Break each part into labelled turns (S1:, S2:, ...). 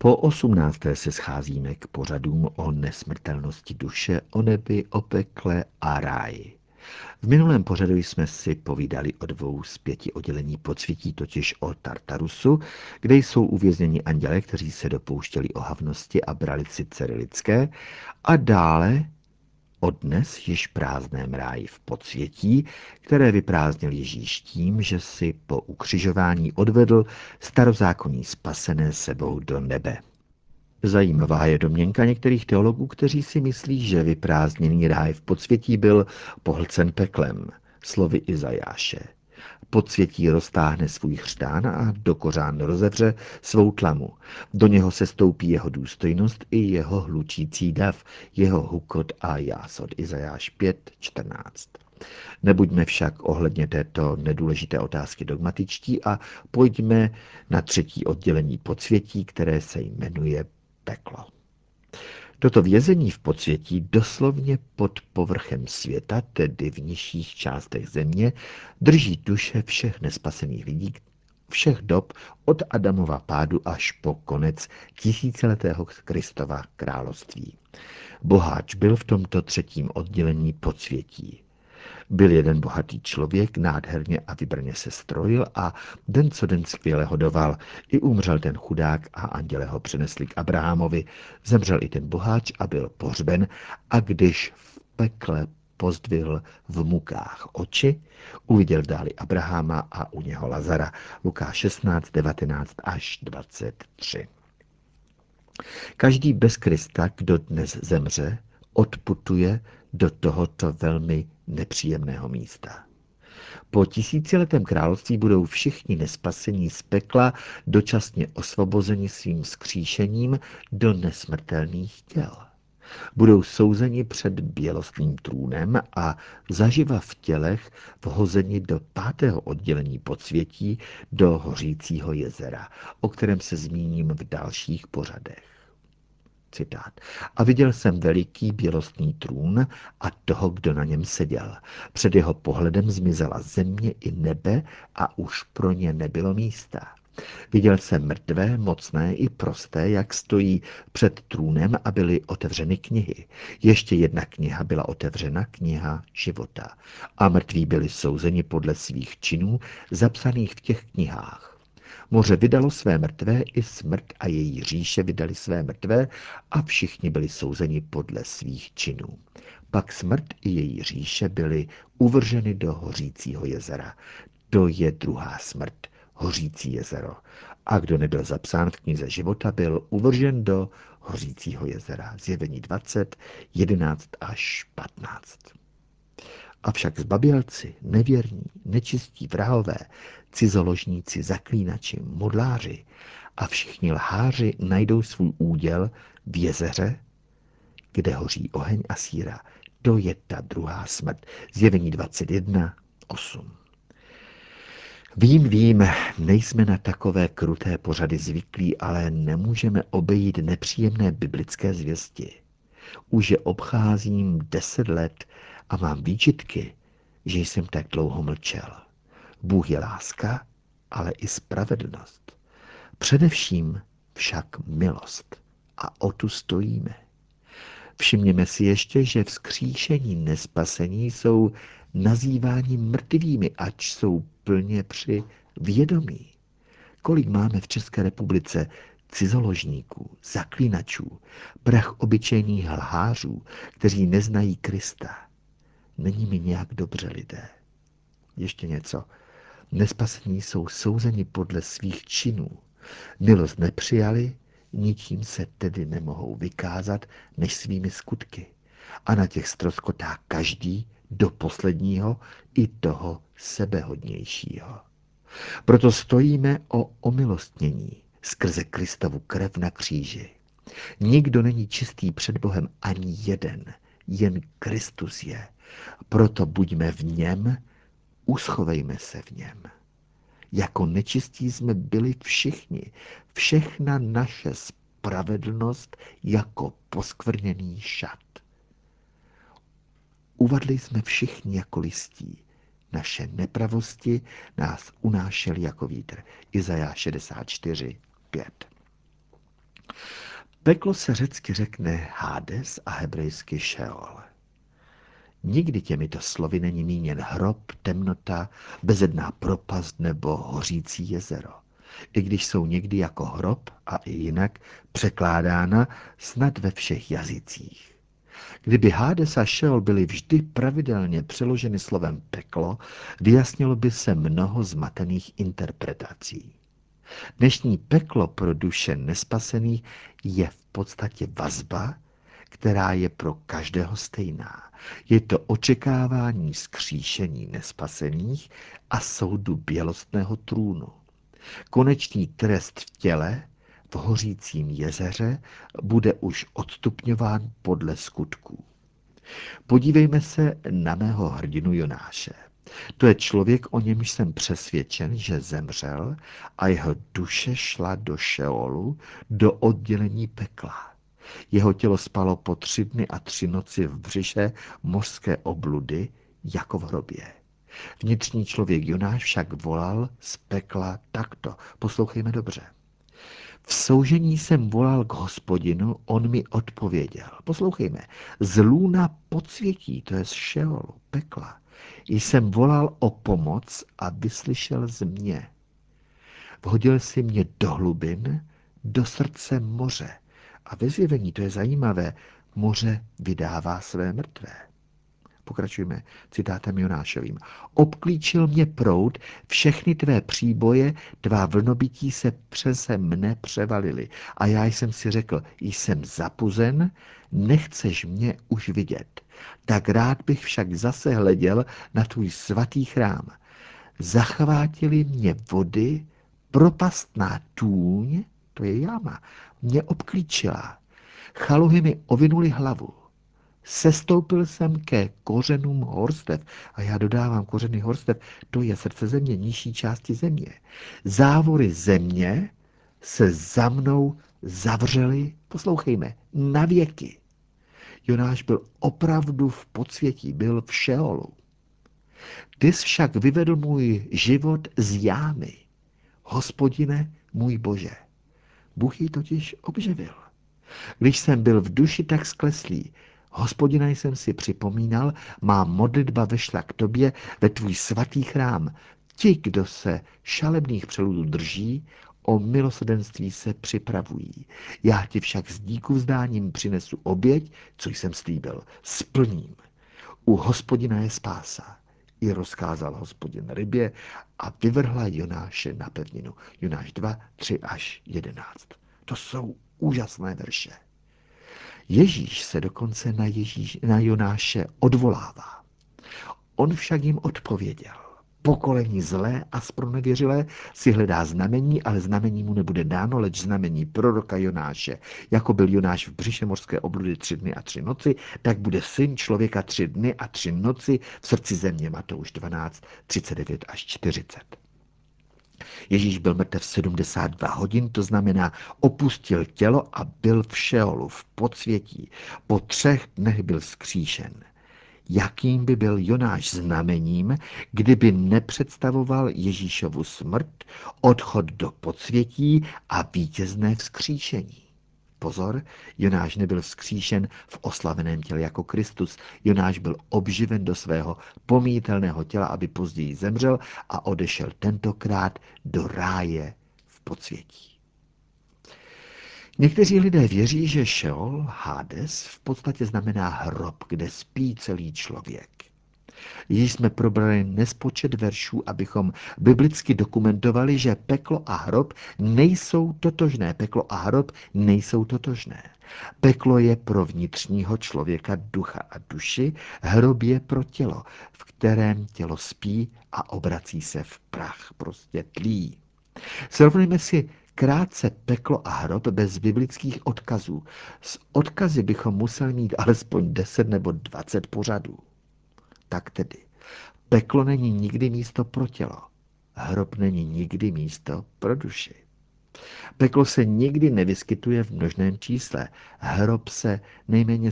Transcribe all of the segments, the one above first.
S1: Po 18. se scházíme k pořadům o nesmrtelnosti duše, o nebi, o pekle a ráji. V minulém pořadu jsme si povídali o 2 z 5 oddělení podsvětí, totiž o Tartarusu, kde jsou uvězněni andělé, kteří se dopouštěli ohavnosti a brali si dcery lidské, a dále o dnes již prázdném ráji v podsvětí, které vyprázdnil Ježíš tím, že si po ukřižování odvedl starozákonní spasené sebou do nebe. Zajímavá je domněnka některých teologů, kteří si myslí, že vyprázdněný ráj v podsvětí byl pohlcen peklem, slovy Izajáše. Podsvětí roztáhne svůj chřtán a do kořán rozevře svou tlamu. Do něho se stoupí jeho důstojnost i jeho hlučící dav, jeho hukot a jásot. Izajáš 5:14. Nebuďme však ohledně této nedůležité otázky dogmatičtí a pojďme na 3. oddělení podsvětí, které se jmenuje peklo. Toto vězení v podsvětí doslovně pod povrchem světa, tedy v nižších částech země, drží duše všech nespasených lidí všech dob od Adamova pádu až po konec tisíciletého Kristova království. Boháč byl v tomto 3. oddělení podsvětí. Byl jeden bohatý člověk, nádherně a vybrně se strojil a den co den skvěle hodoval. I umřel ten chudák a anděle ho přenesli k Abrahamovi. Zemřel i ten boháč a byl pohřben, a když v pekle pozdvihl v mukách oči, uviděl v dáli Abrahama a u něho Lazara. Lukáš 16:19 až 23. Každý bez Krista, kdo dnes zemře, odputuje do tohoto velmi nepříjemného místa. Po tisíciletém království budou všichni nespasení z pekla dočasně osvobozeni svým vzkříšením do nesmrtelných těl. Budou souzeni před bělostným trůnem a zaživa v tělech vhozeni do 5. oddělení podsvětí, do hořícího jezera, o kterém se zmíním v dalších pořadech. Citát. A viděl jsem veliký bělostný trůn a toho, kdo na něm seděl. Před jeho pohledem zmizela země i nebe a už pro ně nebylo místa. Viděl jsem mrtvé, mocné i prosté, jak stojí před trůnem a byly otevřeny knihy. Ještě jedna kniha byla otevřena, kniha života. A mrtví byli souzeni podle svých činů, zapsaných v těch knihách. Moře vydalo své mrtvé, i smrt a její říše vydali své mrtvé a všichni byli souzeni podle svých činů. Pak smrt i její říše byly uvrženy do hořícího jezera. To je druhá smrt, hořící jezero. A kdo nebyl zapsán v knize života, byl uvržen do hořícího jezera. Zjevení 20:11 až 15. Avšak zbabělci, nevěrní, nečistí vrahové, cizoložníci, zaklínači, modláři a všichni lháři najdou svůj úděl v jezeře, kde hoří oheň a síra. To je ta druhá smrt. Zjevení 21:8. Vím, nejsme na takové kruté pořady zvyklí, ale nemůžeme obejít nepříjemné biblické zvěsti. Už je obcházím 10 let a mám výčitky, že jsem tak dlouho mlčel. Bůh je láska, ale i spravedlnost. Především však milost. A o tu stojíme. Všimněme si ještě, že vzkříšení nespasení jsou nazýváni mrtvými, ač jsou plně při vědomí. Kolik máme v České republice cizoložníků, zaklínačů, prach obyčejných lhářů, kteří neznají Krista. Není mi nějak dobře, lidé. Ještě něco. Nespasení jsou souzeni podle svých činů. Milost nepřijali, ničím se tedy nemohou vykázat než svými skutky. A na těch ztroskotá každý do posledního i toho sebehodnějšího. Proto stojíme o omilostnění skrze Kristovu krev na kříži. Nikdo není čistý před Bohem, ani jeden, jen Kristus je. Proto buďme v něm, uschovejme se v něm. Jako nečistí jsme byli všichni, všechna naše spravedlnost jako poskvrněný šat. Uvadli jsme všichni jako listí, naše nepravosti nás unášely jako vítr. Izajáš 64:5. Peklo se řecky řekne Hades a hebrejsky Šeol. Nikdy těmito slovy není míněn hrob, temnota, bezedná propast nebo hořící jezero. I když jsou někdy jako hrob a i jinak překládána snad ve všech jazycích. Kdyby Hades a Šeol byly vždy pravidelně přeloženy slovem peklo, vyjasnilo by se mnoho zmatených interpretací. Dnešní peklo pro duše nespasených je v podstatě vazba, která je pro každého stejná. Je to očekávání vzkříšení nespasených a soudu bělostného trůnu. Konečný trest v těle, v hořícím jezeře, bude už odstupňován podle skutků. Podívejme se na mého hrdinu Jonáše. To je člověk, o němž jsem přesvědčen, že zemřel a jeho duše šla do Šeolu, do oddělení pekla. Jeho tělo spalo po 3 dny a 3 noci v břiše mořské obludy, jako v hrobě. Vnitřní člověk Jonáš však volal z pekla takto. Poslouchejme dobře. V soužení jsem volal k Hospodinu, on mi odpověděl. Poslouchejme. Z lůna podsvětí, to je z Šeolu, pekla. Jsem volal o pomoc a vyslyšel z mě. Vhodil si mě do hlubin, do srdce moře. A ve zjevení, to je zajímavé, moře vydává své mrtvé. Pokračujeme citátem Jonášovým. Obklíčil mě proud, všechny tvé příboje, tvá vlnobytí se přeze mne převalily. A já jsem si řekl, jsem zapuzen, nechceš mě už vidět. Tak rád bych však zase hleděl na tvůj svatý chrám. Zachvátily mě vody, propastná tůň, to je jáma, mě obklíčila. Chaluhy mi ovinuly hlavu. Sestoupil jsem ke kořenům horstev. A já dodávám kořeny horstev, to je srdce země, nižší části země. Závory země se za mnou zavřely, poslouchejme, na věky. Jonáš byl opravdu v podsvětí, byl v Šeolu. Ty jsi však vyvedl můj život z jámy. Hospodine, můj Bože. Bůh ji totiž obživil. Když jsem byl v duši tak skleslý, Hospodina jsem si připomínal, má modlitba vešla k tobě ve tvůj svatý chrám. Ti, kdo se šalebných přeludů drží, o milosrdenství se připravují. Já ti však s díku vzdáním přinesu oběť, co jsem slíbil. Splním. U Hospodina je spása. I rozkázal Hospodin rybě a vyvrhla Jonáše na pevninu. Jonáš 2, 3 až 11. To jsou úžasné verše. Ježíš se dokonce na Jonáše odvolává. On však jim odpověděl. Pokolení zlé a zpronevěřilé si hledá znamení, ale znamení mu nebude dáno, leč znamení proroka Jonáše. Jako byl Jonáš v břiše mořské obludy 3 dny a 3 noci, tak bude syn člověka 3 dny a 3 noci v srdci země. Matouš 12, 39 až 40. Ježíš byl mrtev 72 hodin, to znamená opustil tělo a byl v Šeolu, v podsvětí. Po 3 dnech byl vzkříšen. Jakým by byl Jonáš znamením, kdyby nepředstavoval Ježíšovu smrt, odchod do podsvětí a vítězné vzkříšení? Pozor, Jonáš nebyl vzkříšen v oslaveném těle jako Kristus. Jonáš byl obživen do svého pomítelného těla, aby později zemřel a odešel tentokrát do ráje v podsvětí. Někteří lidé věří, že Šeol, Hades, v podstatě znamená hrob, kde spí celý člověk. Již jsme probrali nespočet veršů, abychom biblicky dokumentovali, že peklo a hrob nejsou totožné. Peklo a hrob nejsou totožné. Peklo je pro vnitřního člověka, ducha a duši, hrob je pro tělo, v kterém tělo spí a obrací se v prach, prostě tlí. Srovnejme si krátce peklo a hrob bez biblických odkazů. S odkazy bychom museli mít alespoň 10 nebo 20 pořadů. Tak tedy, peklo není nikdy místo pro tělo, hrob není nikdy místo pro duši. Peklo se nikdy nevyskytuje v množném čísle, hrob se nejméně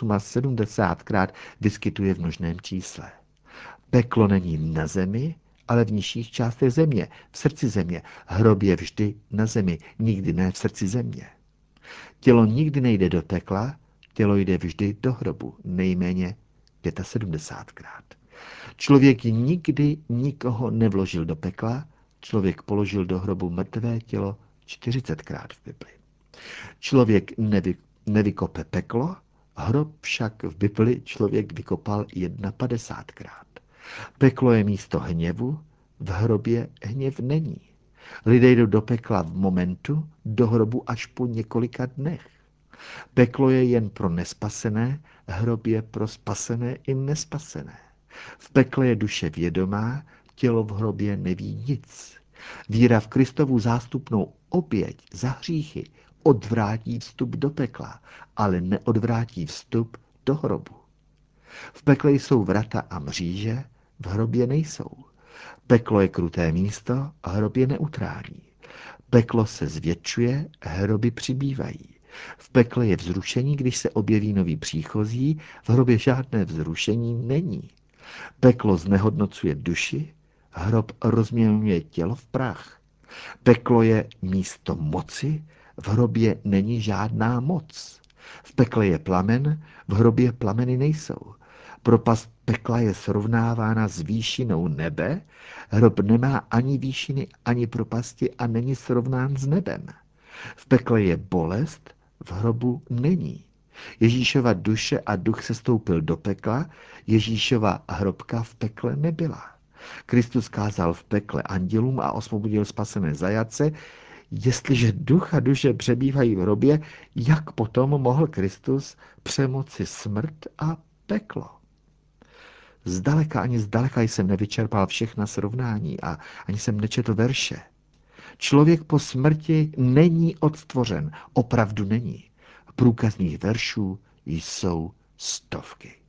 S1: 78krát vyskytuje v množném čísle. Peklo není na zemi, ale v nižších částech země, v srdci země. Hrob je vždy na zemi, nikdy ne v srdci země. Tělo nikdy nejde do pekla, tělo jde vždy do hrobu, nejméně 75krát. Člověk nikdy nikoho nevložil do pekla, člověk položil do hrobu mrtvé tělo 40krát v Bibli. Člověk nevykope peklo, hrob však v Bibli člověk vykopal 51krát. Peklo je místo hněvu, v hrobě hněv není. Lidé jdou do pekla v momentu, do hrobu až po několika dnech. Peklo je jen pro nespasené, hrob je pro spasené i nespasené. V pekle je duše vědomá, tělo v hrobě neví nic. Víra v Kristovu zástupnou oběť za hříchy odvrátí vstup do pekla, ale neodvrátí vstup do hrobu. V pekle jsou vrata a mříže, v hrobě nejsou. Peklo je kruté místo, hrob je neutrální. Peklo se zvětšuje, hroby přibývají. V pekle je vzrušení, když se objeví noví příchozí, v hrobě žádné vzrušení není. Peklo znehodnocuje duši, hrob rozmělňuje tělo v prach. Peklo je místo moci, v hrobě není žádná moc. V pekle je plamen, v hrobě plameny nejsou. Propast pekla je srovnávána s výšinou nebe, hrob nemá ani výšiny, ani propasti a není srovnán s nebem. V pekle je bolest, v hrobu není. Ježíšova duše a duch se stoupil do pekla, Ježíšova hrobka v pekle nebyla. Kristus kázal v pekle andělům a osvobodil spasené zajace. Jestliže duch a duše přebývají v hrobě, jak potom mohl Kristus přemoci smrt a peklo? Zdaleka jsem nevyčerpal všechna srovnání a ani jsem nečetl verše. Člověk po smrti není odtvořen, opravdu není. Průkazných veršů jsou stovky.